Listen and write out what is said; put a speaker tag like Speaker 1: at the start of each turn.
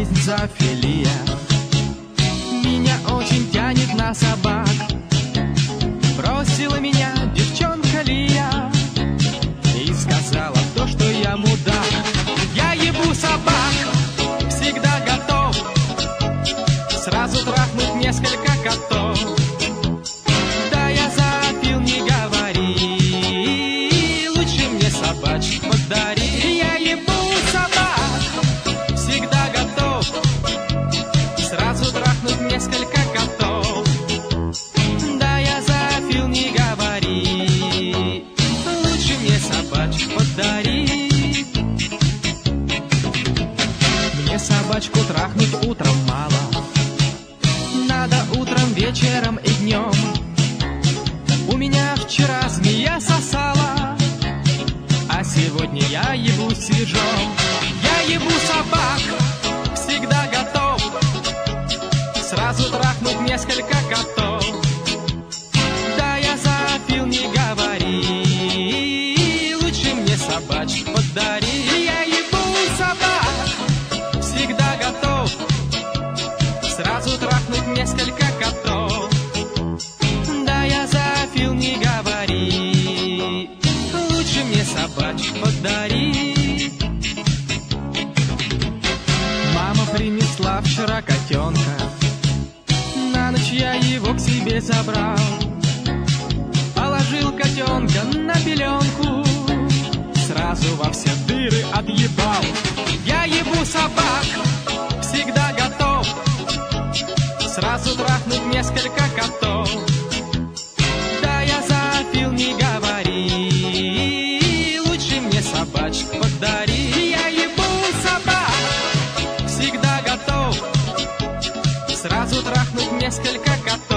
Speaker 1: болезнь зоофилия. Меня очень тянет на собак. Бросила меня девчонка Лия и сказала то, что я мудак. Я ебу собак, всегда готов сразу трахнуть несколько котов. Да я зоофил, не говори, лучше мне собачку подари. Я ебу собак, всегда готов сразу трахнуть несколько котов. Да я зоофил, не говори, лучше мне собачку подари. Мне собачку трахнуть утром мало, надо утром, вечером и днем. У меня вчера змея сосала, а сегодня я ебу свежом. Я ебу собак, всегда готов сразу трахнуть несколько котов. Да я зоофил, не говори, лучше мне собачку подари. Я ебу собак, всегда готов сразу трахнуть несколько котов. Да я зоофил, не говори, лучше мне собачку подари. Мама принесла вчера котенка, на ночь я его к себе забрал. Положил котенка на пеленку, сразу во все дыры отъебал. Я ебу собак, всегда готов сразу трахнуть несколько котов. Да я зоофил, не говори, лучше мне собачку подари. Я ебу собак, всегда готов сразу трахнуть несколько котов.